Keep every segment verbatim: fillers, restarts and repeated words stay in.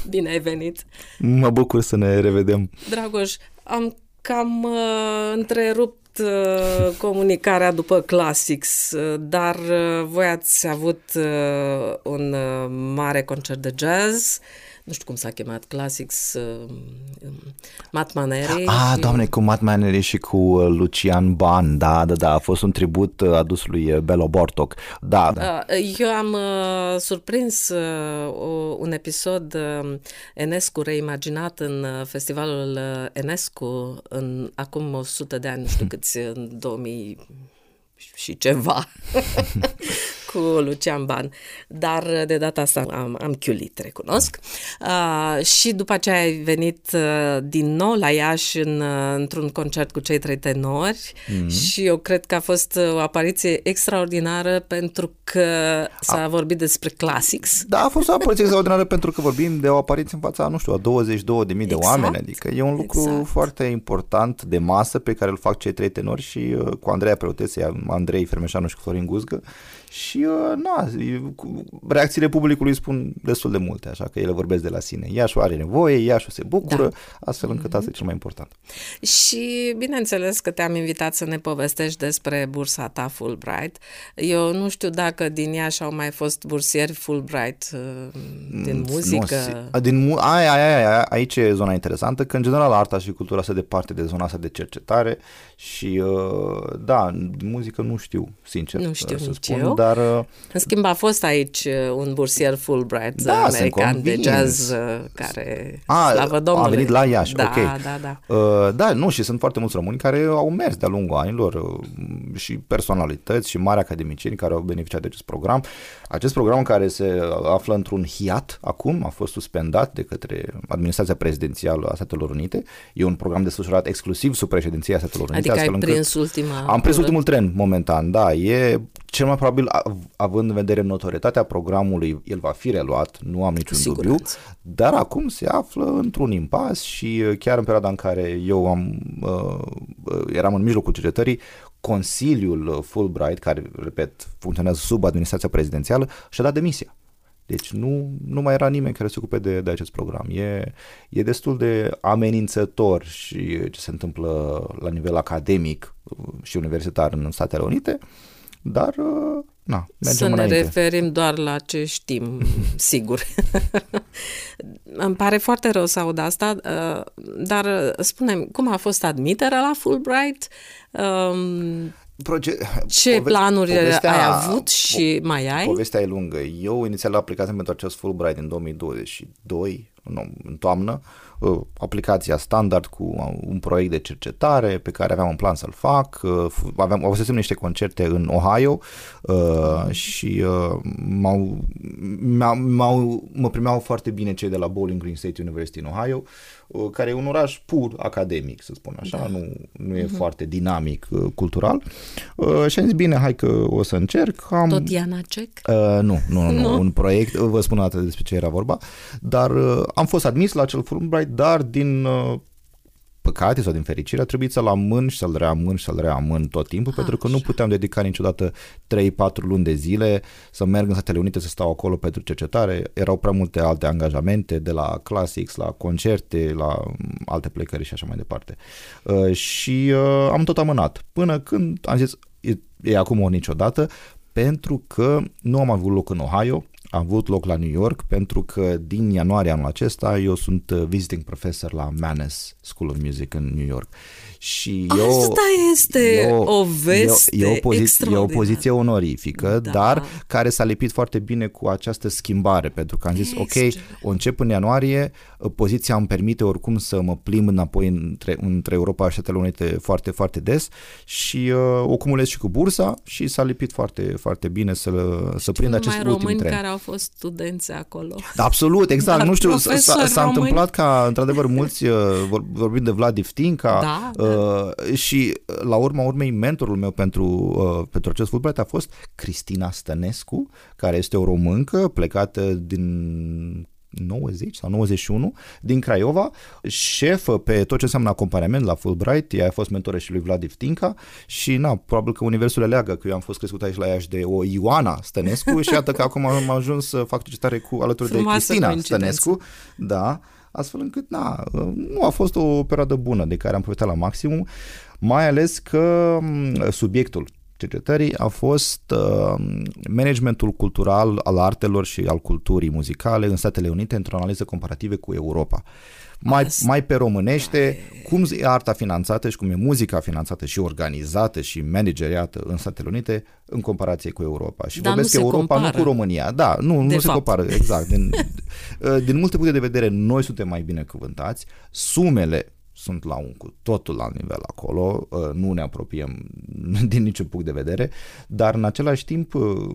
Bine ai venit! Mă bucur să ne revedem. Dragoș, am cam uh, întrerupt uh, comunicarea după Classics, uh, dar uh, voi ați avut uh, un uh, mare concert de jazz. Nu știu cum s-a chemat, Classics, uh, Matt Maneri. Ah, și... doamne, cu Matt Maneri și cu Lucian Ban, da, da, da, a fost un tribut adus lui Belo Bartok. Da, da. Eu am uh, surprins uh, un episod uh, Enescu reimaginat în festivalul Enescu în acum o sută de ani, nu știu câți, în două mii și ceva. Cu Lucian Ban, dar de data asta am, am chiulit, recunosc. Uh, și după aceea ai venit uh, din nou la Iași în, uh, într-un concert cu cei trei tenori mm-hmm. și eu cred că a fost o apariție extraordinară pentru că s-a a... vorbit despre Classics. Da, a fost o apariție extraordinară pentru că vorbim de o apariție în fața, nu știu, a douăzeci și două de mii exact. de oameni, adică e un lucru exact. foarte important de masă pe care îl fac cei trei tenori și uh, cu Andreea Preotețe, Andrei Fermeșanu și cu Florin Guzgă. Și, na, reacțiile publicului spun destul de multe, așa că ele vorbesc de la sine. Iașu are nevoie, Iașu se bucură, da. astfel încât asta e cel mai important. Și bineînțeles că te-am invitat să ne povestești despre bursa ta Fulbright. Eu nu știu dacă din Iași au mai fost bursieri Fulbright din muzică. Nu, din, aia, aia, aia, aici e zona interesantă, că în general arta și cultura se departe de zona asta de cercetare și, da, din muzică nu știu, sincer. Nu știu să nici spun, eu. Dar, în schimb a fost aici un bursier Fulbright da, american de jazz care, a, slavă Domnului. A venit la Iași, da, ok. Da, da. Uh, da, nu, și sunt foarte mulți români care au mers de-a lungul anilor uh, și personalități și mari academicieni care au beneficiat de acest program. Acest program care se află într-un hiat acum, a fost suspendat de către administrația prezidențială a Statelor Unite. E un program desfășurat exclusiv sub președinția Statelor Unite. Adică ai prins ultima... Am prins ultimul tren momentan, da. E cel mai probabil, având în vedere notorietatea programului, el va fi reluat, nu am niciun dubiu, dar acum se află într-un impas și chiar în perioada în care eu am, uh, eram în mijlocul cercetării, Consiliul Fulbright, care, repet, funcționează sub administrația prezidențială, și-a dat demisia. Deci nu, nu mai era nimeni care se ocupe de, de acest program. E, e destul de amenințător și ce se întâmplă la nivel academic și universitar în Statele Unite, dar na, mergem Să ne înainte. referim doar la ce știm, sigur. Îmi pare foarte rău să aud asta, dar spune-mi, cum a fost admiterea la Fulbright? Proce- Ce pove- planuri povestea, ai avut și po- mai ai? Povestea e lungă. Eu inițial aplicasem pentru acest Fulbright în două mii douăzeci și doi, nu, în toamnă, aplicația standard cu un proiect de cercetare pe care aveam un plan să-l fac. Aveam, avusesem niște concerte în Ohio uh, și uh, m-au, m-au, m-au, mă primeau foarte bine cei de la Bowling Green State University în Ohio, uh, care e un oraș pur academic, să spun așa, da. nu, nu e uh-huh. foarte dinamic uh, cultural. Uh, și am zis, bine, hai că o să încerc. Am, Tot Iana Cec? Uh, nu, nu, nu, nu, un proiect, vă spun o dată despre ce era vorba, dar uh, am fost admis la acel Fulbright, dar din uh, păcate sau din fericire a trebuit să-l amân și să-l reamân și să-l reamân tot timpul, ah, pentru că nu puteam dedica niciodată trei patru luni de zile să merg în Statele Unite să stau acolo pentru cercetare. Erau prea multe alte angajamente, de la Classics, la concerte, la alte plecări și așa mai departe. Uh, și uh, am tot amânat. Până când am zis, e, e acum ori niciodată, pentru că nu am avut loc în Ohio, am avut loc la New York, pentru că din ianuarie anul acesta eu sunt visiting professor la Mannes School of Music în New York. Și eu, asta este eu, o veste e, e, o poziție, e o poziție extraordinară. onorifică, da. dar care s-a lipit foarte bine cu această schimbare, pentru că am zis, ok, o încep în ianuarie, poziția îmi permite oricum să mă plimb înapoi între, între Europa și Statele Unite foarte, foarte des și uh, o cumulez și cu bursa și s-a lipit foarte, foarte bine să, să prind acest ultim tren. Români care au fost studenți acolo. Absolut, exact. Dar nu știu, s-a, s-a români... întâmplat ca, într-adevăr, mulți, vor, vorbim de Vlad Iftinca, da, uh, da. și la urma urmei mentorul meu pentru, uh, pentru acest Fulbright a fost Cristina Stănescu, care este o româncă plecată din nouăzeci sau nouăzeci și unu, din Craiova, șefă pe tot ce înseamnă acompaniament la Fulbright. Ea a fost mentoră și lui Vlad Iftinca și na, probabil că universul le leagă, că eu am fost crescut aici la Iași de o Ioana Stănescu și iată că acum am ajuns să fac cercetare cu alături Frumoasă de Cristina Stănescu. Da, astfel încât na, nu a fost o perioadă bună de care am profitat la maximum, mai ales că subiectul cercetării a fost uh, managementul cultural al artelor și al culturii muzicale în Statele Unite într-o analiză comparativă cu Europa. Mai, mai pe românește, cum e arta finanțată și cum e muzica finanțată și organizată și manageriată în Statele Unite în comparație cu Europa. Și Dar vorbesc Europa, compară. Nu cu România. Da, nu, nu se compară, exact. Din, din multe puncte de vedere, noi suntem mai bine cuvântați, sumele sunt la un cu totul alt nivel acolo, nu ne apropiem din niciun punct de vedere, dar în același timp...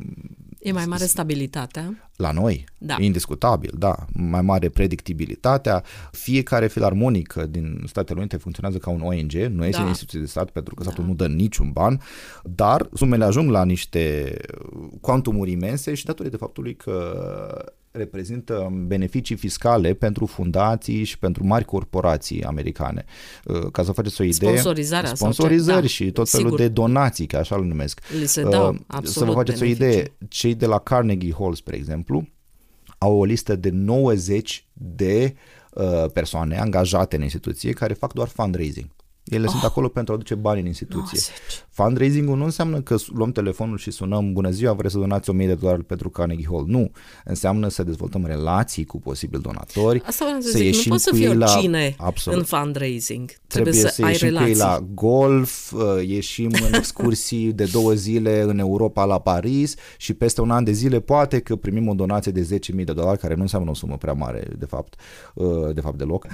E mai mare stabilitatea? La noi, da. Indiscutabil, da. Mai mare predictibilitatea. Fiecare filarmonică din Statele Unite funcționează ca un O N G, nu este da. instituție de stat pentru că statul da. nu dă niciun ban, dar sumele ajung la niște cuantumuri imense și datorită faptului că reprezintă beneficii fiscale pentru fundații și pentru mari corporații americane. Ca să faceți o idee, sponsorizarea sponsorizări da, și tot sigur. felul de donații, că așa îl numesc. Li se dau, uh, absolut să vă faceți beneficii. O idee, cei de la Carnegie Hall, spre exemplu, au o listă de nouăzeci de uh, persoane angajate în instituție care fac doar fundraising. Ele oh. sunt acolo pentru a aduce bani în instituție. nouăzeci. Fundraising-ul nu înseamnă că luăm telefonul și sunăm, bună ziua, vreți să donați o mie de dolari pentru Carnegie Hall. Nu. Înseamnă să dezvoltăm relații cu posibili donatori. Asta vreau să, să zic, ieșim nu poți să cu fii ei la... oricine Absolut. în fundraising. Trebuie, Trebuie să, să ai ieșim relații. cu ei la golf, ieșim în excursii de două zile în Europa la Paris și peste un an de zile poate că primim o donație de zece mii de dolari, care nu înseamnă o sumă prea mare, de fapt, de fapt deloc.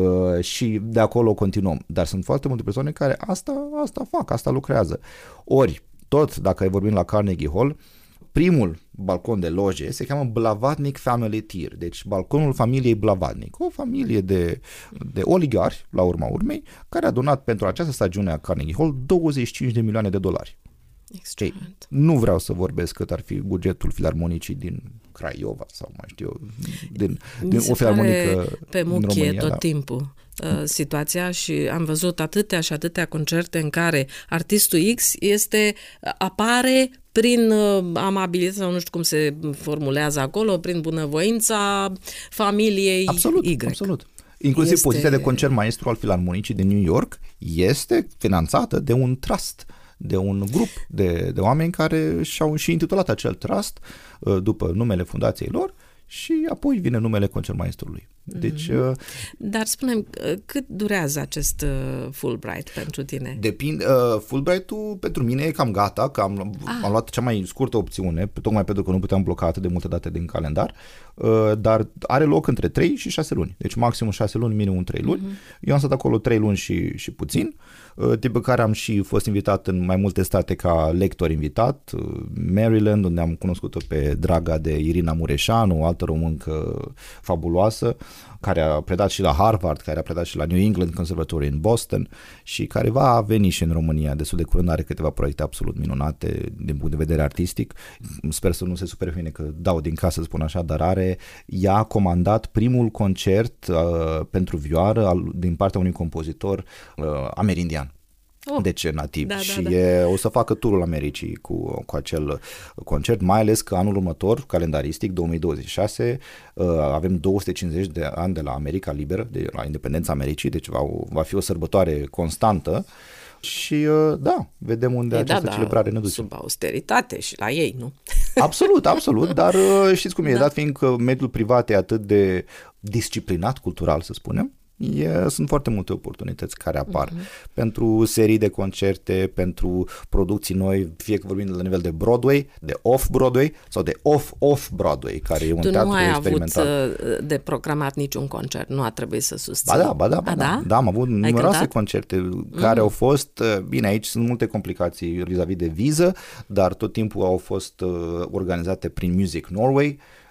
Și de acolo continuăm. Dar sunt foarte multe persoane care asta, asta fac, asta lucrează. Ori, tot dacă vorbim la Carnegie Hall, primul balcon de loje se cheamă Blavatnik Family Tier, deci balconul familiei Blavatnik, o familie de, de oligarhi, la urma urmei, care a donat pentru această stagiune a Carnegie Hall douăzeci și cinci de milioane de dolari. Ei, nu vreau să vorbesc cât ar fi bugetul filarmonicii din Craiova sau mai știu eu, din, din o filarmonică pe muchie România, tot da. timpul uh, situația și am văzut atâtea și atâtea concerte în care artistul X este, apare prin uh, amabilitate sau nu știu cum se formulează acolo, prin bunăvoința familiei absolut, Y. Absolut. Inclusiv este... poziția de concert maestru al filarmonicii din New York este finanțată de un trust, de un grup de, de oameni care și-au și intitulat acel trust uh, după numele fundației lor și apoi vine numele concertmaistrului. Deci, mm-hmm. uh, Dar spune-mi, cât durează acest uh, Fulbright pentru tine? Depinde. Uh, Fulbright-ul pentru mine e cam gata, că am, ah. am luat cea mai scurtă opțiune, tocmai pentru că nu puteam bloca atât de multe date din calendar, uh, dar are loc între trei și șase luni. Deci maximum șase luni, minimum trei luni. Mm-hmm. Eu am stat acolo trei luni și, și puțin, uh, tipul care am și fost invitat în mai multe state ca lector invitat, uh, Maryland, unde am cunoscut-o pe draga de Irina Mureșanu, o altă româncă fabuloasă, care a predat și la Harvard, care a predat și la New England Conservatory în Boston și care va veni și în România destul de curând, are câteva proiecte absolut minunate din punct de vedere artistic. Sper să nu se supere pe mine că dau din casă, spun așa, dar are, ea a comandat primul concert uh, pentru vioară al, din partea unui compozitor uh, amerindian. Oh, deci nativ da, și da, da. E, o să facă turul Americii cu, cu acel concert, mai ales că anul următor, calendaristic, două mii douăzeci și șase, uh, avem două sute cincizeci de ani de la America Liberă, de la independența Americii, deci va, va fi o sărbătoare constantă și uh, da, vedem unde e, această da, celebrare ne duce. Sub austeritate și la ei, nu? Absolut, absolut, dar uh, știți cum e, da. dat fiindcă mediul privat e atât de disciplinat cultural, să spunem, E, sunt foarte multe oportunități care apar uh-huh. pentru serii de concerte, pentru producții noi, fie că vorbim la nivel de Broadway, de off-Broadway sau de off-off-Broadway, care e un tu teatru experimental. Tu nu ai avut de programat niciun concert, nu a trebuit să susții. Ba da, ba da, ba A, da. da? da, am avut ai numeroase cântat? concerte care mm. au fost, bine, aici sunt multe complicații vis-a-vis de viză, dar tot timpul au fost uh, organizate prin Music Norway.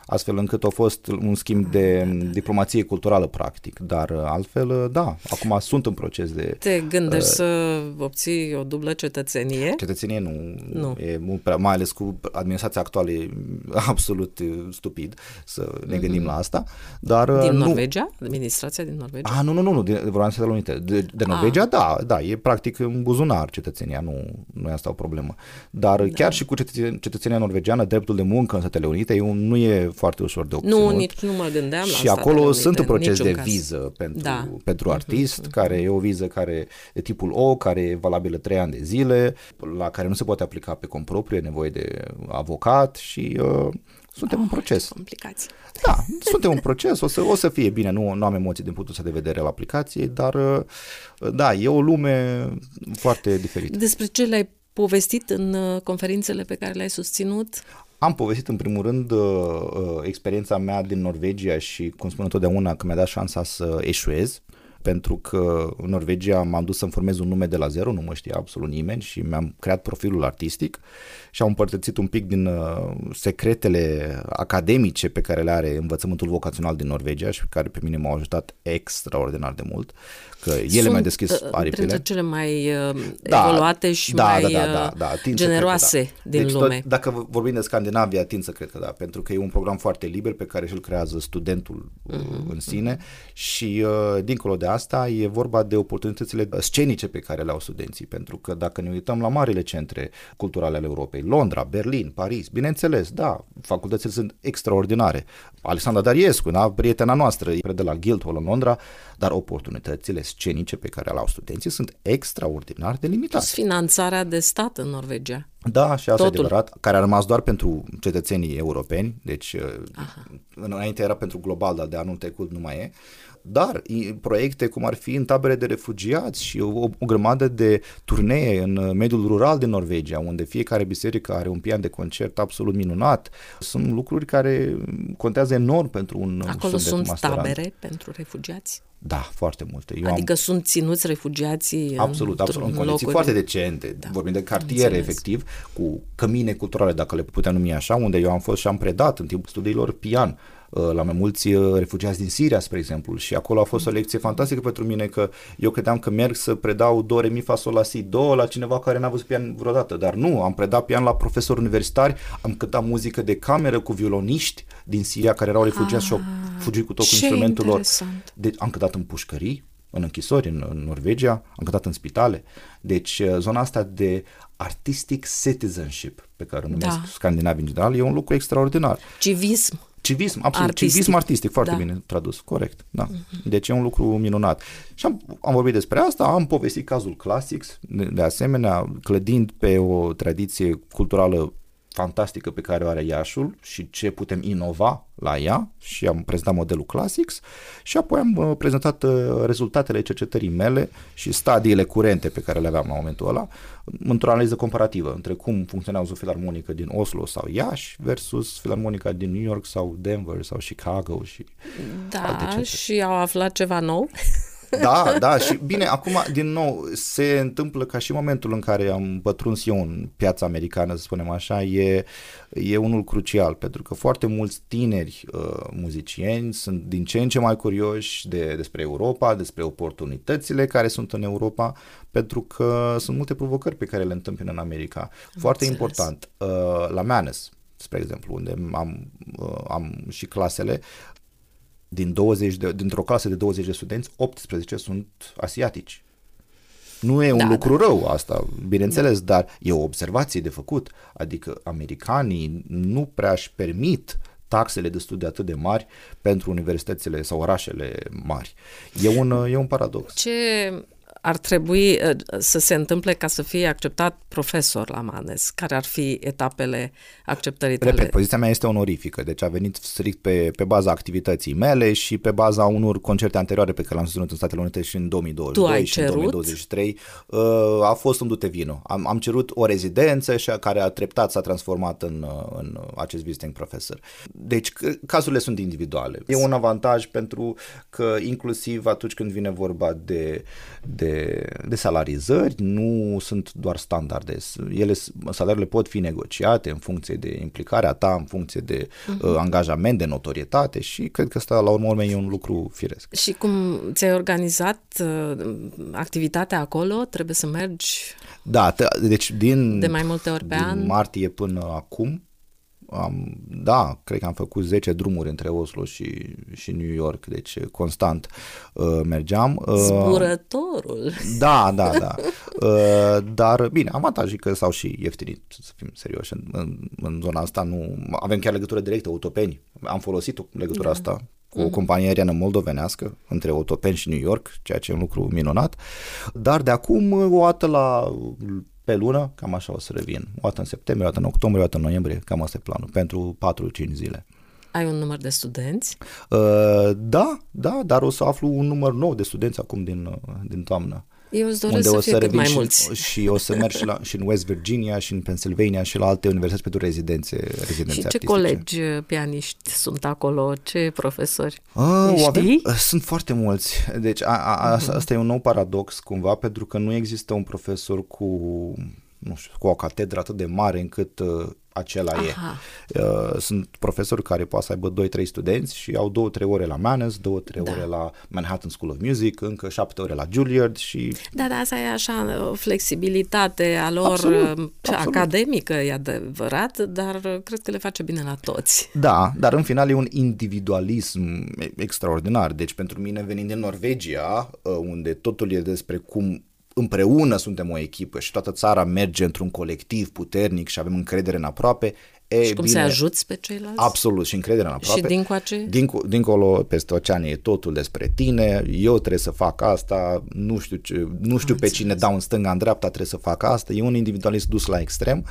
astfel încât a fost un schimb de diplomație culturală practic, dar altfel, da, acum sunt în proces de... Te gândești uh, să obții o dublă cetățenie? Cetățenie nu, nu. E mult prea, mai ales cu administrația actuală e absolut stupid să ne gândim mm-hmm. la asta, dar... Din nu... Norvegia? Administrația din Norvegia? Ah, nu, nu, nu, nu din Statele Unite. De, de Norvegia, ah. da, da, e practic în buzunar cetățenia, nu, nu e asta o problemă. Dar da. chiar și cu cetățenia, cetățenia norvegiană, dreptul de muncă în Statele Unite e un, nu e foarte ușor de obținut. Nu, nici nu mă gândeam la și acolo Unite, sunt în proces de caz. viză pentru, da. pentru artist, uh-huh, care e o viză care de tipul O, care e valabilă trei ani de zile, la care nu se poate aplica pe cont propriu, e nevoie de avocat și uh, suntem oh, în proces. Complicații. Da, suntem în proces, o să, o să fie bine, nu, nu am emoții din punctul ăsta de vedere al aplicației, dar uh, da, e o lume foarte diferită. Despre ce le-ai povestit în uh, conferințele pe care le-ai susținut? Am povestit în primul rând uh, experiența mea din Norvegia și, cum spun întotdeauna, că mi-a dat șansa să eșuez, pentru că în Norvegia m-am dus să-mi formez un nume de la zero, nu mă știa absolut nimeni și mi-am creat profilul artistic și am împărtățit un pic din uh, secretele academice pe care le are învățământul vocațional din Norvegia și care pe mine m-au ajutat extraordinar de mult, că ele Sunt, mi-au deschis aripile. Printre cele mai uh, da, evoluate și da, mai da, da, da, da, da. generoase că, da. din deci, lume. Tot, dacă vorbim de Scandinavia, tind să cred că da, pentru că e un program foarte liber pe care și-l creează studentul uh-huh, în sine uh-huh. și uh, dincolo de asta e vorba de oportunitățile scenice pe care le au studenții, pentru că dacă ne uităm la marile centre culturale ale Europei, Londra, Berlin, Paris, bineînțeles, da, facultățile sunt extraordinare. Alexandra Dariescu, da, prietena noastră, e de la Guildhall în Londra, dar oportunitățile scenice pe care le au studenții sunt extraordinar de limitate. Finanțarea de stat în Norvegia. Da, și asta e adevărat, care a rămas doar pentru cetățenii europeni, deci Aha. înainte era pentru global, dar de anul trecut nu mai e. Dar proiecte cum ar fi în tabere de refugiați și o, o grămadă de turnee în mediul rural din Norvegia, unde fiecare biserică are un pian de concert absolut minunat, sunt lucruri care contează enorm pentru un Acolo sunt masterand. Tabere pentru refugiați? Da, foarte multe. Eu adică am... sunt ținuți refugiații absolut, absolut, în condiții foarte decente. Da, vorbim de cartiere, efectiv, cu cămine culturale, dacă le putem numi așa, unde eu am fost și am predat în timpul studiilor pian la mai mulți refugiați din Siria, spre exemplu, și acolo a fost o lecție fantastică pentru mine, că eu credeam că merg să predau do, re, mi, fa, sol, la, si, do la cineva care n-a văzut pian vreodată, dar nu, am predat pian la profesori universitari, am cântat muzică de cameră cu violoniști din Siria care erau refugiați ah, și au fugit cu tot cu instrumentul lor. De, am cântat în pușcării, în închisori, în, în Norvegia, am cântat în spitale. Deci zona asta de artistic citizenship, pe care o numesc da. Scandinavi în general, e un lucru extraordinar. Civism. Civism, absolut, artistic. Civism artistic, foarte da. bine tradus, corect, da. Uh-huh. Deci e un lucru minunat. Și am, am vorbit despre asta, am povestit cazul Classics, de, de asemenea, clădind pe o tradiție culturală fantastică pe care o are Iașul și ce putem inova la ea, și am prezentat modelul Classics și apoi am uh, prezentat uh, rezultatele cercetării mele și stadiile curente pe care le aveam la momentul ăla într-o analiză comparativă între cum funcționează o filarmonică din Oslo sau Iași versus filarmonica din New York sau Denver sau Chicago și da, și au aflat ceva nou. Da, da, și bine, acum, din nou, se întâmplă ca și momentul în care am pătruns eu în piața americană, să spunem așa, e, e unul crucial, pentru că foarte mulți tineri uh, muzicieni sunt din ce în ce mai curioși de, despre Europa, despre oportunitățile care sunt în Europa, pentru că sunt multe provocări pe care le întâmpină în America. Foarte Înțeles. important, uh, la Mannes, spre exemplu, unde am, uh, am și clasele, Din douăzeci de, dintr-o clasă de douăzeci de studenți, optsprezece sunt asiatici. Nu e un da, lucru da. rău asta, bineînțeles, da. dar e o observație de făcut. Adică americanii nu prea își permit taxele de studii atât de mari pentru universitățile sau orașele mari. E un, e un paradox. Ce ar trebui să se întâmple ca să fie acceptat profesor la Mannes? Care ar fi etapele acceptării tale? Repet, poziția mea este onorifică, deci a venit strict pe, pe baza activității mele și pe baza unor concerte anterioare pe care le-am susținut în Statele Unite și în două mii douăzeci și doi și în două mii douăzeci și trei. A fost un du-te vino. Am, am cerut o rezidență și care a treptat s-a transformat în, în acest visiting professor. Deci cazurile sunt individuale. E un avantaj pentru că inclusiv atunci când vine vorba de, de de, de salarizări, nu sunt doar standarde. Ele, salariile pot fi negociate în funcție de implicarea ta, în funcție de uh-huh. uh, angajament, de notorietate și cred că asta la urmă urmei e un lucru firesc. Și cum ți-ai organizat uh, activitatea acolo? Trebuie să mergi da, t- deci din, de mai multe ori pe din an? martie până acum Am, da, cred că am făcut zece drumuri între Oslo și, și New York, deci constant uh, mergeam. Uh, Zburătorul! Da, da, da. Uh, dar, bine, avantajul că s-au și ieftinit, să fim serioși, în, în, în zona asta nu... Avem chiar legătură directă, Autopeni. Am folosit legătura da. asta cu o companie aeriană moldovenească între Autopeni și New York, ceea ce e un lucru minunat. Dar de acum, o dată la... pe lună, cam așa o să revin. O dată în septembrie, o dată în octombrie, o dată în noiembrie, cam asta e planul, pentru patru cinci zile. Ai un număr de studenți? Uh, da, da, dar o să aflu un număr nou de studenți acum din, din toamnă. Eu îți doresc să fie cât mai mulți. Și, și o să merg și, la, și în West Virginia și în Pennsylvania și la alte universități pentru rezidențe, rezidențe și ce artistice. colegi pianiști sunt acolo? Ce profesori? Uh, avem, sunt foarte mulți. Deci a, a, a, asta e un nou paradox cumva, pentru că nu există un profesor cu, nu știu, cu o catedră atât de mare încât uh, acela Aha. e. Uh, sunt profesori care poate să aibă doi trei studenți și au două trei ore la Mannes, două trei da. ore la Manhattan School of Music, încă șapte ore la Juilliard și... Da, da, asta e așa o flexibilitate a lor absolut, academică, e adevărat, dar cred că le face bine la toți. Da, dar în final e un individualism extraordinar. Deci pentru mine, venind din Norvegia, unde totul e despre cum împreună suntem o echipă și toată țara merge într-un colectiv puternic și avem încredere în aproape. E, și cum bine, să ajuți pe ceilalți? Absolut, și încredere în aproape. Și dincoace? Dinc- dincolo, peste ocean, e totul despre tine, eu trebuie să fac asta, nu știu, ce, nu știu pe cine dau în stânga, în dreapta, trebuie să fac asta. E un individualist dus la extrem.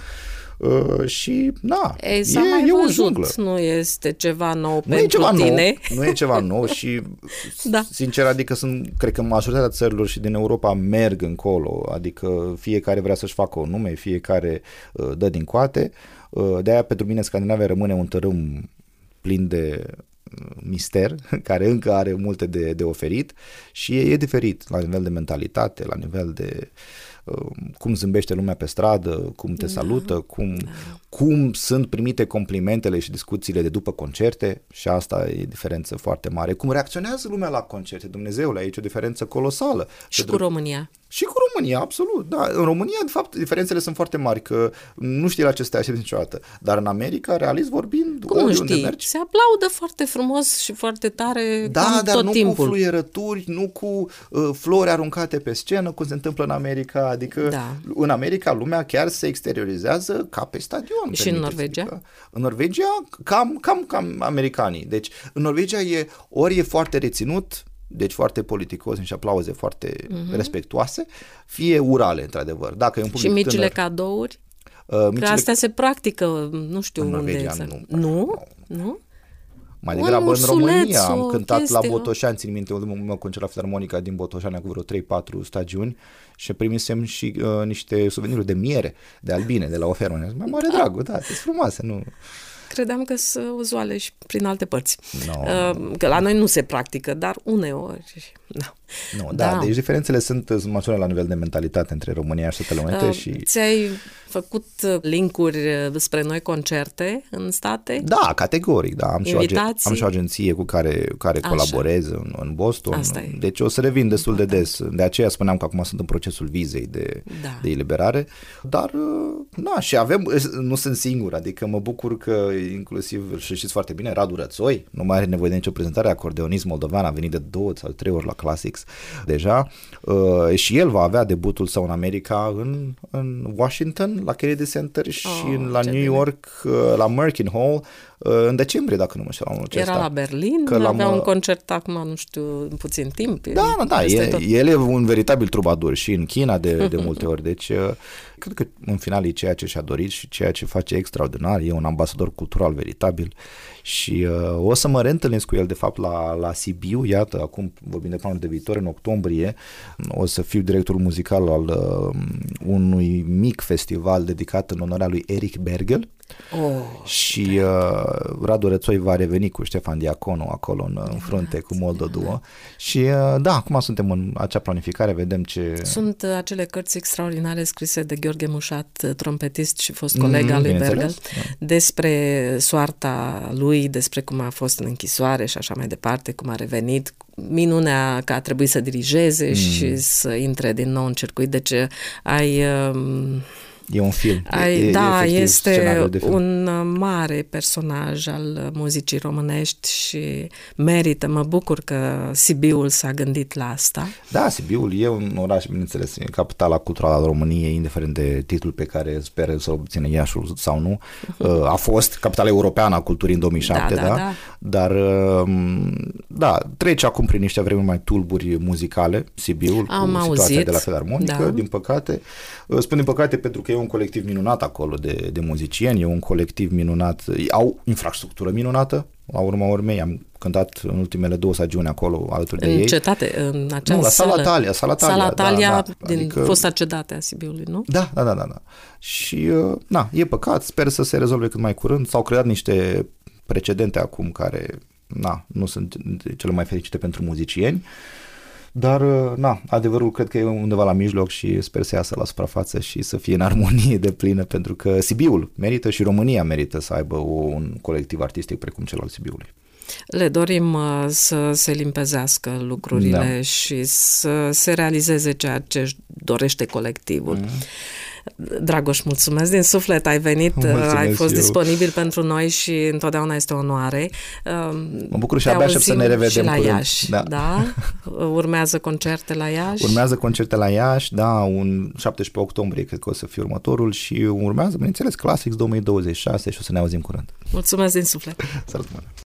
Uh, și, na, Ei, e, mai e văzut, o junglă. Nu este ceva nou nu pentru e ceva tine. Nou, nu e ceva nou și, da. sincer, adică sunt, cred că majoritatea țărilor și din Europa merg încolo, adică fiecare vrea să-și facă un nume, fiecare uh, dă din coate. Uh, de-aia, pentru mine, Scandinavia rămâne un tărâm plin de mister, care încă are multe de, de oferit și e, e diferit la nivel de mentalitate, la nivel de uh, cum zâmbește lumea pe stradă, cum te da. salută, cum, da. cum sunt primite complimentele și discuțiile de după concerte și asta e diferență foarte mare. Cum reacționează lumea la concerte, Dumnezeule, aici e o diferență colosală. Și Pentru... cu România. Și cu România, absolut, da. În România, de fapt, diferențele sunt foarte mari, că nu știi la ce să te aștepți niciodată. Dar în America, realist vorbind, cum nu oriunde știi? mergi... Se aplaudă foarte frumos și foarte tare da, cam dar tot nu timpul. cu fluierături, nu cu uh, flori aruncate pe scenă, cum se întâmplă în America. Adică da. în America lumea chiar se exteriorizează ca pe stadion. Și în Norvegia? Adică, în Norvegia, cam, cam, cam americanii. Deci, în Norvegia e, ori e foarte reținut, deci foarte politicos, niște aplauze foarte uh-huh. respectuoase, fie urale, într-adevăr. Dacă e un public și micile tânăr, cadouri? Uh, micile... Că astea se practică, nu știu în unde. Norvegia, nu. Nu? Nu? Nu? Mai degrabă în România. Am cântat chestie, la Botoșani, țin minte, ultimul concert la Filarmonica din Botoșani cu vreo trei patru stagiuni și primisem și uh, niște suveniruri de miere, de albine, de la o fermă. Mai mare dragul, da, sunt frumoase, nu... Credeam că sunt uzuale și prin alte părți. No. Că la noi nu se practică, dar uneori... No. Nu, da, da, deci diferențele sunt, sunt măsurate la nivel de mentalitate între România și Statele Unite. Uh, și... Ți-ai făcut linkuri spre noi concerte în state? Da, categoric, da. Am și, o, agen- am și o agenție cu care, cu care colaborez în, în Boston. Deci o să revin destul de des. De aceea spuneam că acum sunt în procesul vizei de, da. de eliberare. Dar, na, și avem, nu sunt singur, adică mă bucur că inclusiv, și știți foarte bine, Radu Rățoi, nu mai are nevoie de nicio prezentare, acordeonist moldovean, a venit de două sau trei ori la Classics deja uh, și el va avea debutul său în America în, în Washington, la Kennedy Center și oh, la New bine. York, uh, la Merkin Hall, uh, în decembrie, dacă nu mă știu, anul acesta. Era la Berlin, că avea un concert acum, nu știu, în puțin timp. Da, da, da, e, el e un veritabil trubadur și în China de, de multe ori, deci uh, cred că în final e ceea ce și-a dorit și ceea ce face extraordinar, e un ambasador cultural veritabil și uh, o să mă reîntâlnesc cu el de fapt la, la Sibiu, iată, acum vorbim de planul de viitor, în octombrie o să fiu directorul muzical al uh, unui mic festival dedicat în onoarea lui Eric Bergel. Oh, și uh, Radu Rățoi va reveni cu Ștefan Diaconu acolo în, în frunte cu Moldo Duo și uh, da, acum suntem în acea planificare, vedem ce... Sunt uh, acele cărți extraordinare scrise de Gheorghe Mușat, trompetist și fost coleg mm, al lui Bergel, despre soarta lui, despre cum a fost în închisoare și așa mai departe, cum a revenit, minunea că a trebuit să dirigeze mm. și să intre din nou în circuit, deci ai... Uh, E un film. Ai, e, da, e este un mare personaj al muzicii românești și merită, mă bucur că Sibiul s-a gândit la asta. Da, Sibiul e un oraș, bineînțeles, capitala culturală a României, indiferent de titlul pe care speră să obțină Iașul sau nu. A fost capitala europeană a culturii în două mii șapte, da, da, da? da. Dar, da, trece acum prin niște vremuri mai tulburi muzicale, Sibiul, Am cu auzit, situația de la Filarmonică, da. din păcate. Spun din păcate pentru că e un colectiv minunat acolo de, de muzicieni, e un colectiv minunat, au infrastructură minunată, la urma urmei am cântat în ultimele două stagiuni acolo alături de în ei. În cetate, în acea nu, la sală. Sala Talia, Sala Talia, Sala Talia da, da, din adică... fosta cetate a Sibiului, nu? Da, da, da, da, da. Și, na, e păcat, sper să se rezolve cât mai curând, s-au creat niște precedente acum care, na, nu sunt cele mai fericite pentru muzicieni. Dar, na, adevărul cred că e undeva la mijloc și sper să iasă la suprafață și să fie în armonie de plină, pentru că Sibiul merită și România merită să aibă un colectiv artistic precum cel al Sibiului. Le dorim uh, să se limpezească lucrurile da. și să se realizeze ceea ce își dorește colectivul. Mm. Dragoș, mulțumesc din suflet, ai venit, mulțumesc ai fost eu. disponibil pentru noi și întotdeauna este o onoare. Mă bucur și abia aștept să ne revedem și la curând. Iași, da. da? Urmează concerte la Iași? Urmează concerte la Iași, da, un șaptesprezece octombrie cred că o să fie următorul și urmează, bineînțeles, Classics două mii douăzeci și șase și o să ne auzim curând. Mulțumesc din suflet! Să rămână!